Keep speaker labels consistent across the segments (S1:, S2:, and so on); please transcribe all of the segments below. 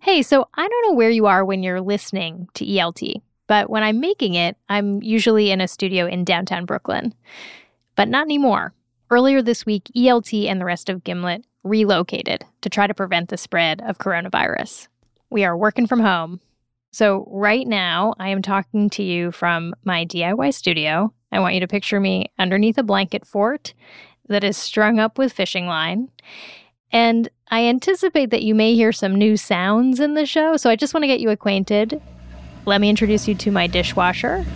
S1: Hey, so I don't know where you are when you're listening to ELT, but when I'm making it, I'm usually in a studio in downtown Brooklyn. But not anymore. Earlier this week, ELT and the rest of Gimlet relocated to try to prevent the spread of coronavirus. We are working from home. So right now, I am talking to you from my DIY studio. I want you to picture me underneath a blanket fort that is strung up with fishing line. And I anticipate that you may hear some new sounds in the show, so I just want to get you acquainted. Let me introduce you to my dishwasher.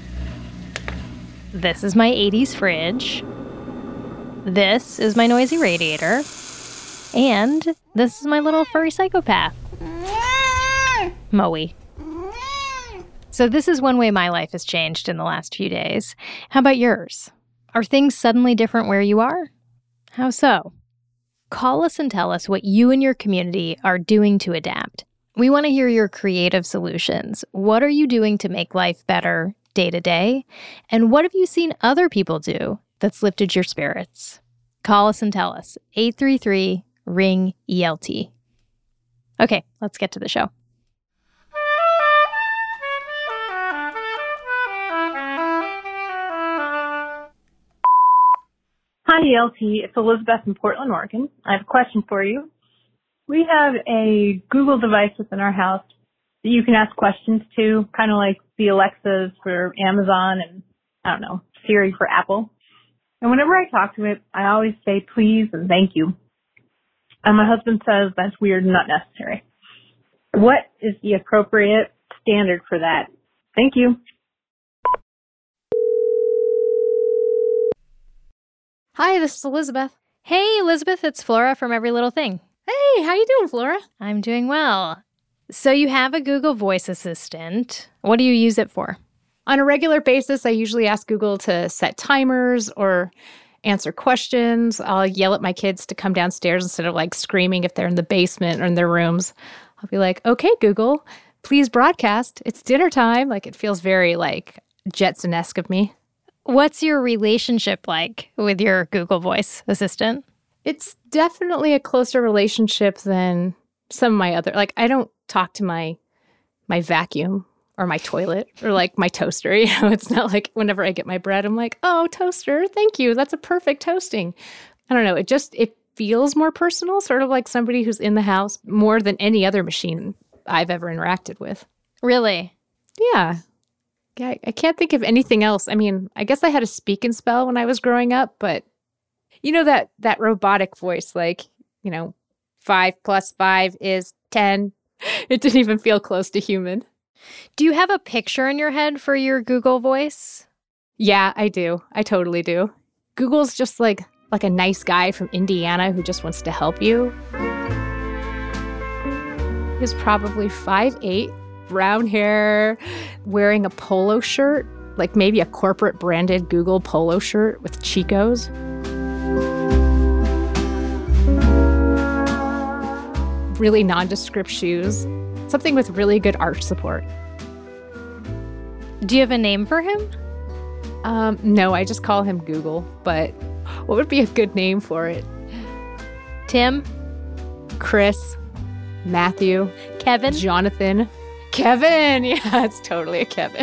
S1: This is my 80s fridge. This is my noisy radiator. And this is my little furry psychopath, Moe. So this is one way my life has changed in the last few days. How about yours? Are things suddenly different where you are? How so? Call us and tell us what you and your community are doing to adapt. We want to hear your creative solutions. What are you doing to make life better day to day? And what have you seen other people do that's lifted your spirits? Call us and tell us. 833-RING-ELT. Okay, let's get to the show.
S2: Hi, ELT. It's Elizabeth in Portland, Oregon. I have a question for you. We have a Google device within our house that you can ask questions to, kind of like the Alexas for Amazon and, I don't know, Siri for Apple. And whenever I talk to it, I always say please and thank you. And my husband says that's weird and not necessary. What is the appropriate standard for that? Thank you.
S3: Hi, this is Elizabeth.
S1: Hey, Elizabeth, it's Flora from Every Little Thing.
S3: Hey, how you doing, Flora?
S1: I'm doing well. So you have a Google Voice Assistant. What do you use it for?
S3: On a regular basis, I usually ask Google to set timers or answer questions. I'll yell at my kids to come downstairs instead of like screaming if they're in the basement or in their rooms. I'll be like, okay, Google, please broadcast. It's dinner time. Like it feels very like Jetson-esque of me.
S1: What's your relationship like with your Google Voice Assistant?
S3: It's definitely a closer relationship than some of my other, like I don't talk to my vacuum or my toilet or like my toaster. You know, it's not like whenever I get my bread, I'm like, oh, toaster, thank you. That's a perfect toasting. I don't know. It feels more personal, sort of like somebody who's in the house more than any other machine I've ever interacted with.
S1: Really?
S3: Yeah. Yeah, I can't think of anything else. I mean, I guess I had a speak and spell when I was growing up, but you know that robotic voice, like, 5 + 5 is 10. It didn't even feel close to human.
S1: Do you have a picture in your head for your Google Voice?
S3: Yeah, I do. I totally do. Google's just like a nice guy from Indiana who just wants to help you. He's probably 5'8", brown hair, wearing a polo shirt, like maybe a corporate branded Google polo shirt with Chico's. Really nondescript shoes, something with really good arch support.
S1: Do you have a name for him?
S3: No, I just call him Google, but what would be a good name for it?
S1: Tim?
S3: Chris? Matthew?
S1: Kevin?
S3: Jonathan? Kevin! Yeah, it's totally a Kevin.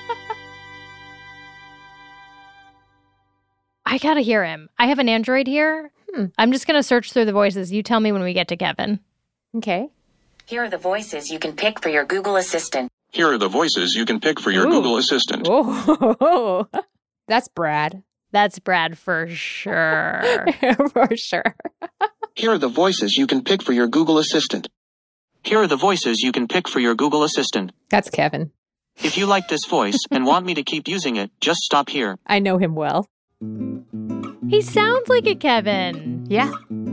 S1: I gotta hear him. I have an Android here. I'm just gonna search through the voices. You tell me when we get to Kevin.
S3: Okay.
S4: Here are the voices you can pick for your Google Assistant.
S5: Here are the voices you can pick for your Google Assistant.
S3: Oh, that's Brad.
S1: That's Brad for sure.
S3: For sure.
S5: Here are the voices you can pick for your Google Assistant. Here are the voices you can pick for your Google Assistant.
S3: That's Kevin.
S5: If you like this voice and want me to keep using it, just stop here.
S3: I know him well.
S1: He sounds like a Kevin.
S3: Yeah.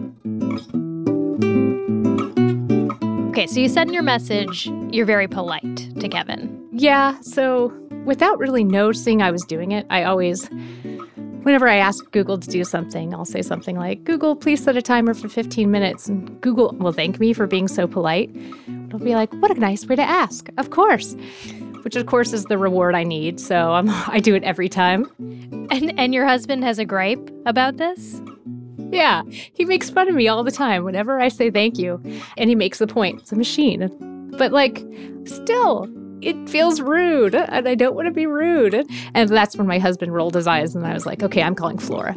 S1: Okay, so you said in your message you're very polite to Kevin.
S3: Yeah, so without really noticing I was doing it, whenever I ask Google to do something, I'll say something like, Google, please set a timer for 15 minutes. And Google will thank me for being so polite. It'll be like, what a nice way to ask. Of course. Which, of course, is the reward I need. So I do it every time.
S1: And your husband has a gripe about this?
S3: Yeah, he makes fun of me all the time whenever I say thank you. And he makes the point, it's a machine. But like, still, it feels rude and I don't want to be rude. And that's when my husband rolled his eyes and I was like, okay, I'm calling Flora.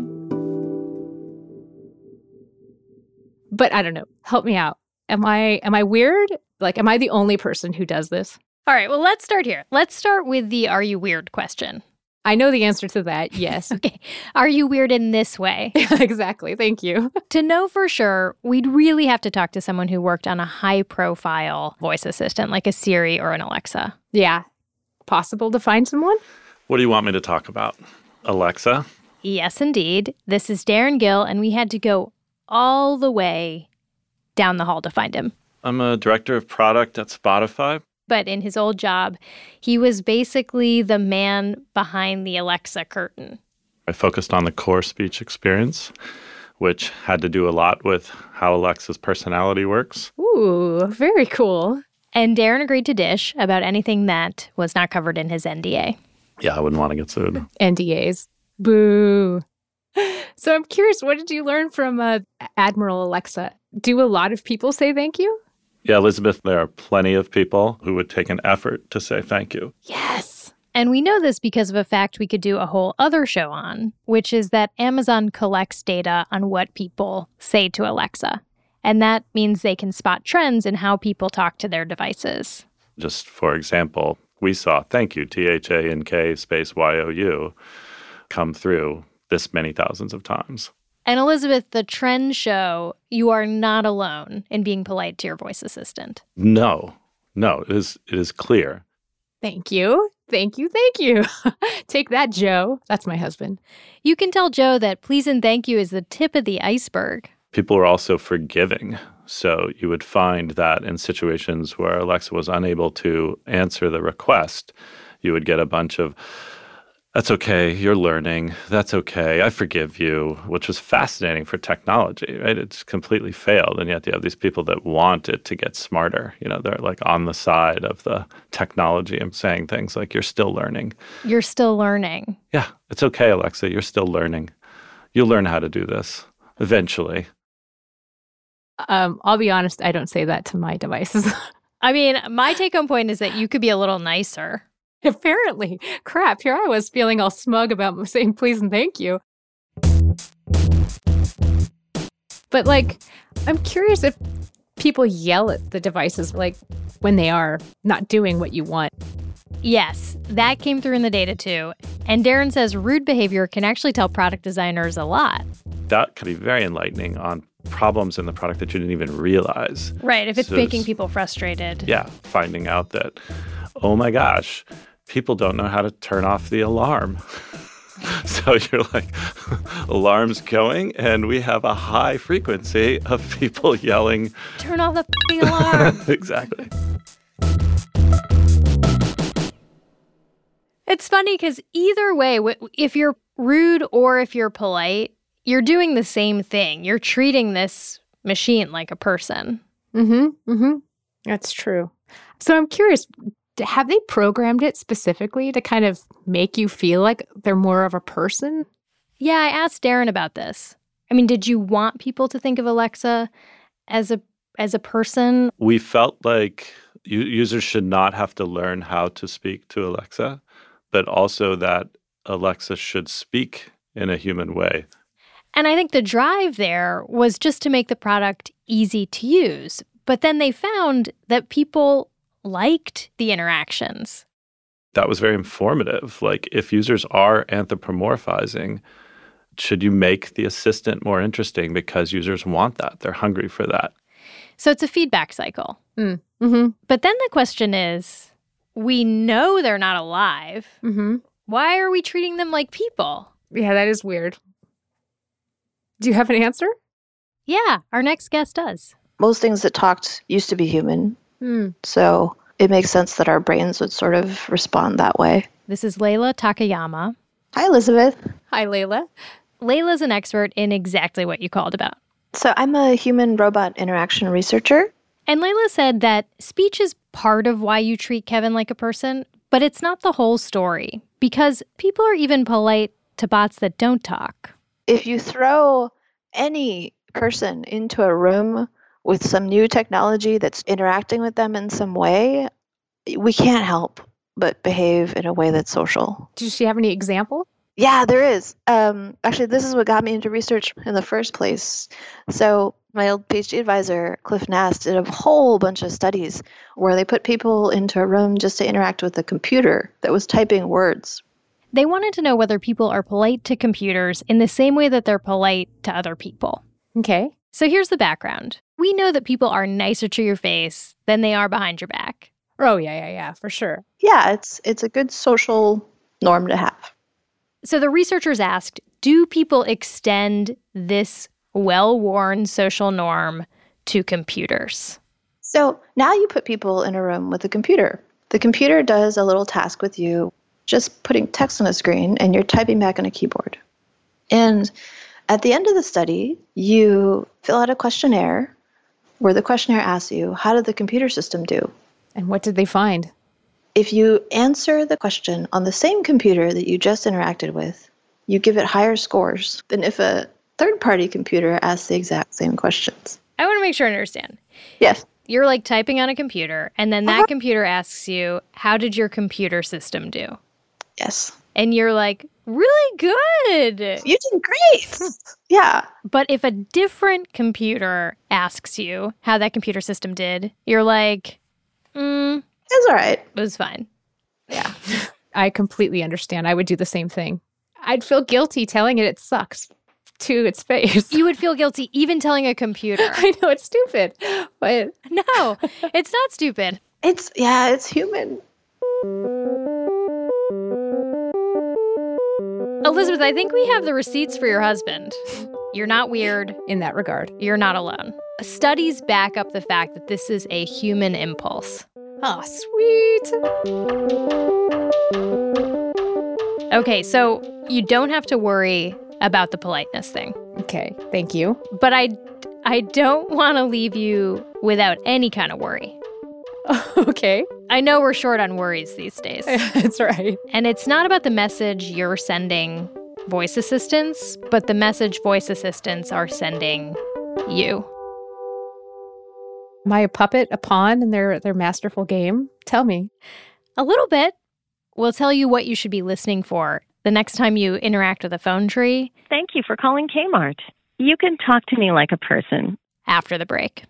S3: But I don't know. Help me out. Am I weird? Like, am I the only person who does this?
S1: All right, well, let's start here. Let's start with the are you weird question.
S3: I know the answer to that, yes.
S1: Okay. Are you weird in this way?
S3: Exactly. Thank you.
S1: To know for sure, we'd really have to talk to someone who worked on a high-profile voice assistant like a Siri or an Alexa.
S3: Yeah. Possible to find someone?
S6: What do you want me to talk about? Alexa?
S1: Yes, indeed. This is Darren Gill, and we had to go all the way down the hall to find him.
S6: I'm a director of product at Spotify.
S1: But in his old job, he was basically the man behind the Alexa curtain.
S6: I focused on the core speech experience, which had to do a lot with how Alexa's personality works.
S3: Ooh, very cool.
S1: And Darren agreed to dish about anything that was not covered in his NDA.
S6: Yeah, I wouldn't want to get sued.
S3: NDAs. Boo. So I'm curious, what did you learn from Admiral Alexa? Do a lot of people say thank you?
S6: Yeah, Elizabeth, there are plenty of people who would take an effort to say thank you.
S1: Yes. And we know this because of a fact we could do a whole other show on, which is that Amazon collects data on what people say to Alexa. And that means they can spot trends in how people talk to their devices.
S6: Just for example, we saw thank you, THANK space YOU, come through this many thousands of times.
S1: And Elizabeth, the trends show you are not alone in being polite to your voice assistant.
S6: No, it is clear.
S3: Thank you. Thank you. Thank you. Take that, Joe. That's my husband.
S1: You can tell Joe that please and thank you is the tip of the iceberg.
S6: People are also forgiving. So you would find that in situations where Alexa was unable to answer the request, you would get a bunch of, that's okay, you're learning, that's okay, I forgive you, which was fascinating for technology, right? It's completely failed, and yet you have these people that want it to get smarter. You know, they're like on the side of the technology and saying things like, you're still learning.
S1: You're still learning.
S6: Yeah, it's okay, Alexa, you're still learning. You'll learn how to do this eventually.
S3: I'll be honest, I don't say that to my devices.
S1: I mean, my take-home point is that you could be a little nicer.
S3: Apparently. Crap, here I was feeling all smug about saying please and thank you. But, like, I'm curious if people yell at the devices, like, when they are not doing what you want.
S1: Yes, that came through in the data, too. And Darren says rude behavior can actually tell product designers a lot.
S6: That could be very enlightening on problems in the product that you didn't even realize.
S1: Right, if it's making people frustrated.
S6: Yeah, finding out that, oh my gosh, people don't know how to turn off the alarm. So you're like, alarm's going, and we have a high frequency of people yelling,
S1: turn off the f***ing alarm.
S6: Exactly.
S1: It's funny because either way, if you're rude or if you're polite, you're doing the same thing. You're treating this machine like a person.
S3: That's true. So I'm curious, have they programmed it specifically to kind of make you feel like they're more of a person?
S1: Yeah, I asked Darren about this. I mean, did you want people to think of Alexa as a person?
S6: We felt like users should not have to learn how to speak to Alexa, but also that Alexa should speak in a human way.
S1: And I think the drive there was just to make the product easy to use. But then they found that people liked the interactions.
S6: That was very informative. Like, if users are anthropomorphizing, should you make the assistant more interesting because users want that? They're hungry for that.
S1: So it's a feedback cycle.
S3: Mm-hmm.
S1: But then the question is, we know they're not alive.
S3: Mm-hmm.
S1: Why are we treating them like people?
S3: Yeah, that is weird. Do you have an answer?
S1: Yeah, our next guest does.
S7: Most things that talked used to be human. So it makes sense that our brains would sort of respond that way.
S1: This is Layla Takayama.
S7: Hi, Elizabeth.
S3: Hi, Layla.
S1: Layla's an expert in exactly what you called about.
S7: So I'm a human-robot interaction researcher.
S1: And Layla said that speech is part of why you treat Kevin like a person, but it's not the whole story, because people are even polite to bots that don't talk.
S7: If you throw any person into a room with some new technology that's interacting with them in some way, we can't help but behave in a way that's social.
S3: Does she have any example?
S7: Yeah, there is. Actually, this is what got me into research in the first place. So my old PhD advisor, Cliff Nast, did a whole bunch of studies where they put people into a room just to interact with a computer that was typing words.
S1: They wanted to know whether people are polite to computers in the same way that they're polite to other people.
S3: Okay.
S1: So here's the background. We know that people are nicer to your face than they are behind your back.
S3: Oh, yeah, for sure.
S7: Yeah, it's a good social norm to have.
S1: So the researchers asked, do people extend this well-worn social norm to computers?
S7: So now you put people in a room with a computer. The computer does a little task with you, just putting text on a screen, and you're typing back on a keyboard. And at the end of the study, you fill out a questionnaire where the questionnaire asks you, how did the computer system do?
S3: And what did they find?
S7: If you answer the question on the same computer that you just interacted with, you give it higher scores than if a third-party computer asks the exact same questions.
S1: I want to make sure I understand.
S7: Yes.
S1: You're like typing on a computer, and then that computer asks you, how did your computer system do?
S7: Yes.
S1: And you're like, really good.
S7: You did great. Yeah.
S1: But if a different computer asks you how that computer system did, you're like,
S7: It's all right.
S1: it was fine.
S7: Yeah.
S3: I completely understand. I would do the same thing. I'd feel guilty telling it sucks to its face.
S1: You would feel guilty even telling a computer.
S3: I know it's stupid, but
S1: No, it's not stupid.
S7: It's human.
S1: Elizabeth, I think we have the receipts for your husband. You're not weird.
S3: in that regard.
S1: You're not alone. Studies back up the fact that this is a human impulse.
S3: Oh, sweet.
S1: Okay, so you don't have to worry about the politeness thing.
S3: Okay, thank you.
S1: But I don't want to leave you without any kind of worry.
S3: Okay.
S1: I know we're short on worries these days.
S3: That's right.
S1: And it's not about the message you're sending voice assistants, but the message voice assistants are sending you.
S3: Am I a puppet, a pawn in their masterful game? Tell me.
S1: A little bit. We'll tell you what you should be listening for the next time you interact with a phone tree.
S8: Thank you for calling Kmart. You can talk to me like a person.
S1: After the break.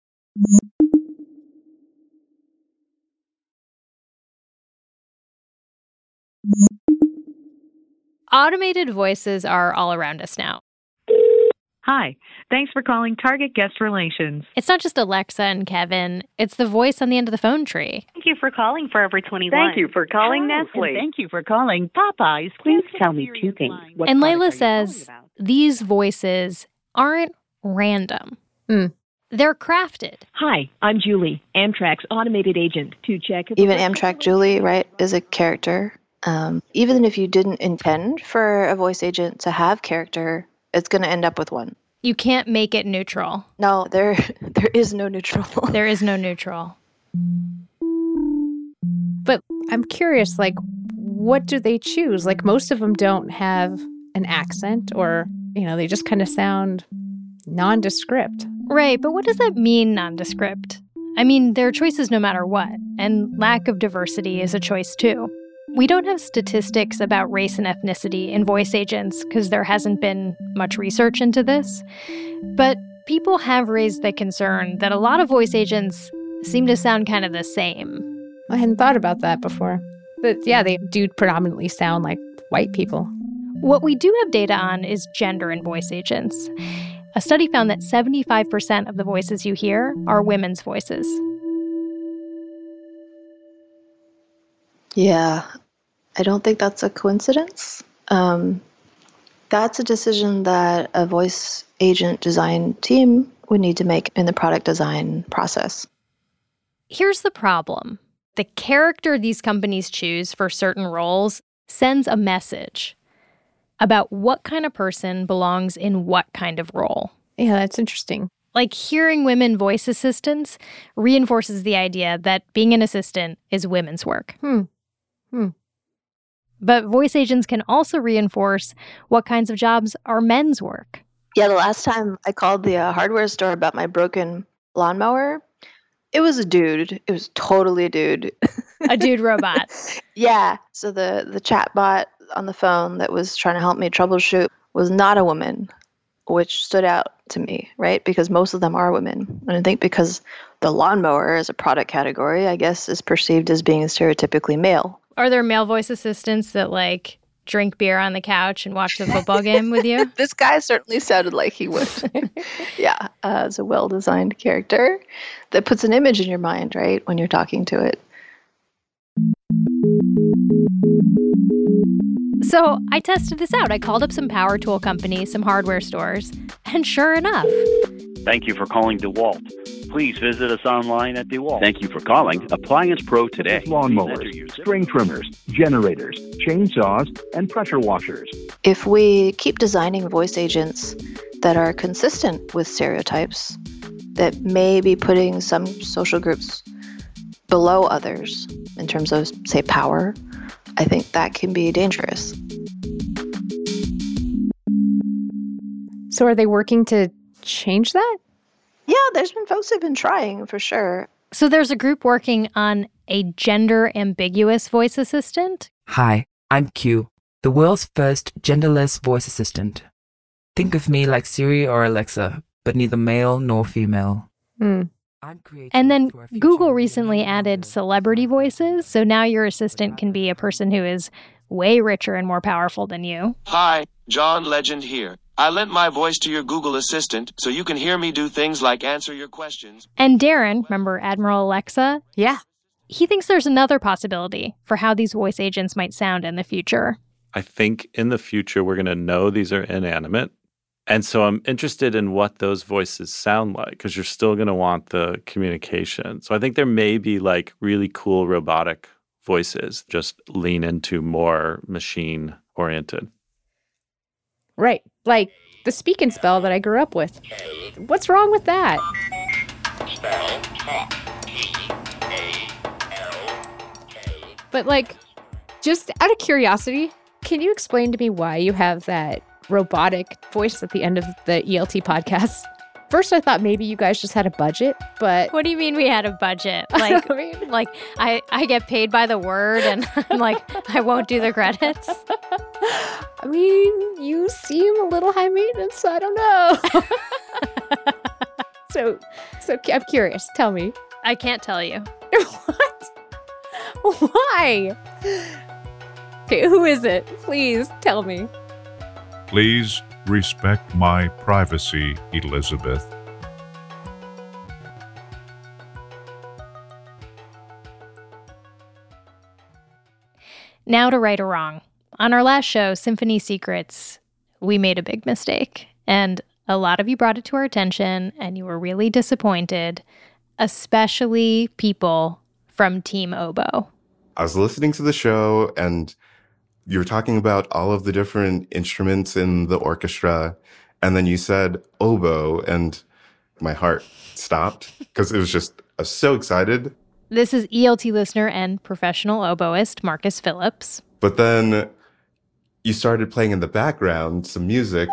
S1: Automated voices are all around us now.
S9: Hi, thanks for calling Target Guest Relations.
S1: It's not just Alexa and Kevin, it's the voice on the end of the phone tree.
S10: Thank you for calling Forever 21.
S9: Thank you for calling Nestle.
S10: And thank you for calling Popeyes.
S8: Please tell me two things.
S10: What
S1: And
S10: product are
S1: Layla
S10: you
S1: says
S10: calling about?
S1: these voices aren't random. They're crafted.
S11: Hi, I'm Julie, Amtrak's automated agent. To check
S7: Even Amtrak Julie, right, is a character. Even if you didn't intend for a voice agent to have character, it's going to end up with one.
S1: You can't make it neutral.
S7: No, there is no neutral.
S1: There is no neutral.
S3: But I'm curious, like, what do they choose? Like, most of them don't have an accent or, they just kind of sound nondescript.
S1: Right, but what does that mean, nondescript? I mean, there are choices no matter what, and lack of diversity is a choice too. We don't have statistics about race and ethnicity in voice agents because there hasn't been much research into this. But people have raised the concern that a lot of voice agents seem to sound kind of the same.
S3: I hadn't thought about that before. But yeah, they do predominantly sound like white people.
S1: What we do have data on is gender in voice agents. A study found that 75% of the voices you hear are women's voices.
S7: Yeah, I don't think that's a coincidence. That's a decision that a voice agent design team would need to make in the product design process.
S1: Here's the problem. The character these companies choose for certain roles sends a message about what kind of person belongs in what kind of role.
S3: Yeah, that's interesting.
S1: Like hearing women voice assistants reinforces the idea that being an assistant is women's work. But voice agents can also reinforce what kinds of jobs are men's work.
S7: Yeah, the last time I called the hardware store about my broken lawnmower, it was a dude. It was totally a dude.
S1: A dude robot.
S7: Yeah. So the chat bot on the phone that was trying to help me troubleshoot was not a woman, which stood out to me, right? Because most of them are women. And I think because the lawnmower as a product category, I guess, is perceived as being stereotypically male.
S1: Are there male voice assistants that like drink beer on the couch and watch the football game with you?
S7: This guy certainly sounded like he would. Yeah, it's a well-designed character that puts an image in your mind, right, when you're talking to it.
S1: So I tested this out. I called up some power tool companies, some hardware stores, and sure enough.
S12: Thank you for calling DeWalt. Please visit us online at DeWalt.
S13: Thank you for calling Appliance Pro today.
S14: Lawnmowers, string trimmers, generators, chainsaws, and pressure washers.
S7: If we keep designing voice agents that are consistent with stereotypes, that may be putting some social groups below others in terms of, say, power, I think that can be dangerous.
S3: So are they working to change that?
S7: Yeah, there's been folks who've been trying for sure.
S1: So there's a group working on a gender ambiguous voice assistant?
S15: Hi, I'm Q, the world's first genderless voice assistant. Think of me like Siri or Alexa, but neither male nor female.
S1: And then Google recently added celebrity voices, so now your assistant can be a person who is way richer and more powerful than you.
S5: Hi, John Legend here. I lent my voice to your Google Assistant so you can hear me do things like answer your questions.
S1: And Darren, remember Admiral Alexa?
S3: Yeah.
S1: He thinks there's another possibility for how these voice agents might sound in the future.
S6: I think in the future we're going to know these are inanimate. And so I'm interested in what those voices sound like, because you're still going to want the communication. So I think there may be like really cool robotic voices, just lean into more machine oriented.
S3: Right. Like the Speak and Spell that I grew up with. What's wrong with that? But like, just out of curiosity, can you explain to me why you have that robotic voice at the end of the ELT podcast? First, I thought maybe you guys just had a budget, but...
S1: What do you mean we had a budget? Like, I get paid by the word and I'm like, I won't do the credits?
S3: I mean, you seem a little high maintenance, so I don't know. So I'm curious. Tell me.
S1: I can't tell you.
S3: What? Why? Okay, who is it? Please tell me.
S16: Please respect my privacy, Elizabeth.
S1: Now to right or wrong. On our last show, Symphony Secrets, we made a big mistake. And a lot of you brought it to our attention, and you were really disappointed, especially people from Team Oboe.
S17: I was listening to the show, and you were talking about all of the different instruments in the orchestra, and then you said oboe, and my heart stopped because I was so excited.
S1: This is ELT listener and professional oboist Marcus Phillips.
S17: But then you started playing in the background some music,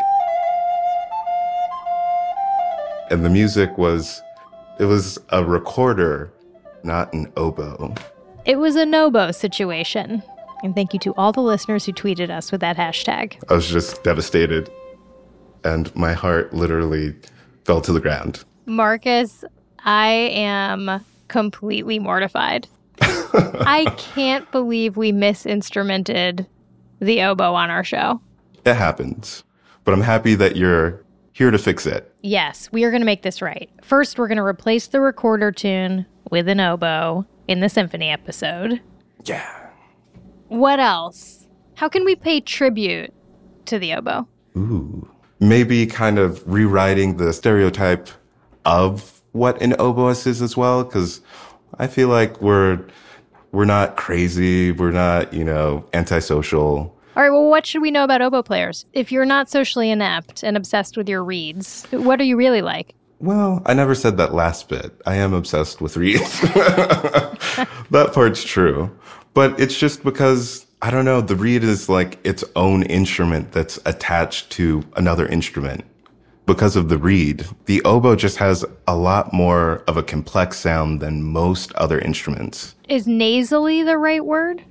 S17: and the music was a recorder, not an oboe.
S1: It was a Nobo situation. And thank you to all the listeners who tweeted us with that hashtag.
S17: I was just devastated, and my heart literally fell to the ground.
S1: Marcus, I am completely mortified. I can't believe we misinstrumented the oboe on our show.
S17: It happens, but I'm happy that you're here to fix it.
S1: Yes, we are going to make this right. First, we're going to replace the recorder tune with an oboe in the symphony episode.
S17: Yeah.
S1: What else? How can we pay tribute to the oboe?
S17: Ooh. Maybe kind of rewriting the stereotype of what an oboist is as well, because I feel like we're not crazy, we're not, antisocial.
S1: All right, well, what should we know about oboe players? If you're not socially inept and obsessed with your reeds, what are you really like?
S17: Well, I never said that last bit. I am obsessed with reeds. That part's true. But it's just because, I don't know, the reed is like its own instrument that's attached to another instrument. because of the reed. The oboe just has a lot more of a complex sound than most other instruments.
S1: Is nasally the right word?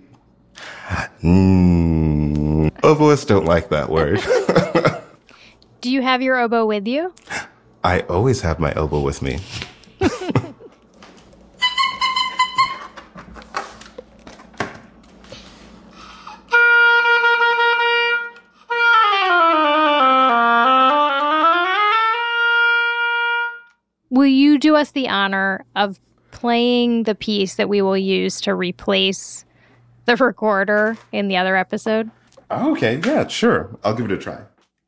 S17: Oboists don't like that word.
S1: Do you have your oboe with you?
S17: I always have my oboe with me.
S1: Will you do us the honor of playing the piece that we will use to replace the recorder in the other episode?
S17: Okay, yeah, sure. I'll give it a try.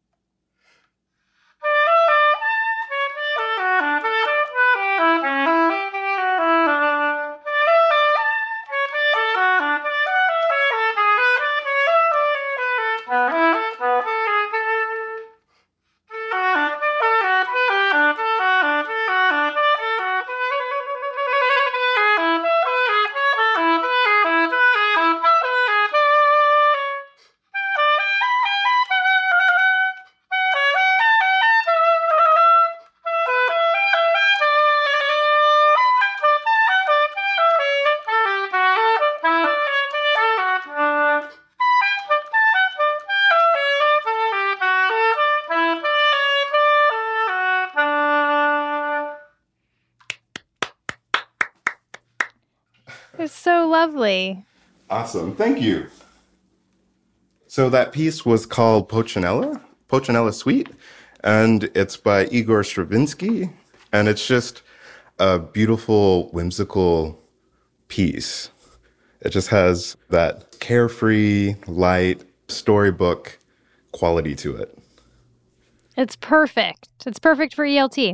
S1: It's so lovely.
S17: Awesome. Thank you. So that piece was called Pochinella Suite, and it's by Igor Stravinsky, and it's just a beautiful, whimsical piece. It just has that carefree, light, storybook quality to it.
S1: It's perfect. It's perfect for ELT.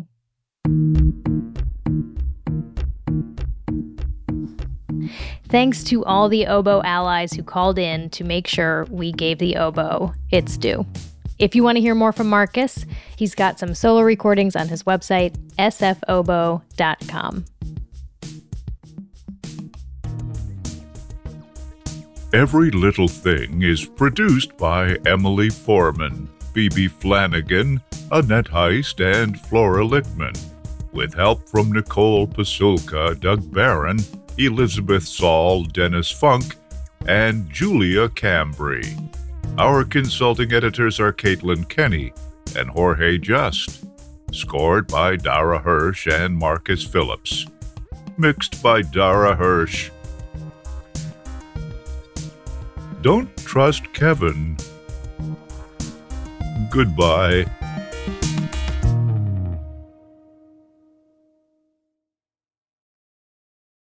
S1: Thanks to all the oboe allies who called in to make sure we gave the oboe its due. If you want to hear more from Marcus, he's got some solo recordings on his website, sfoboe.com.
S16: Every Little Thing is produced by Emily Foreman, Phoebe Flanagan, Annette Heist, and Flora Lichtman, with help from Nicole Pasulka, Doug Barron, Elizabeth Saul, Dennis Funk, and Julia Cambry. Our consulting editors are Caitlin Kenny and Jorge Just. Scored by Dara Hirsch and Marcus Phillips. Mixed by Dara Hirsch. Don't trust Kevin. Goodbye.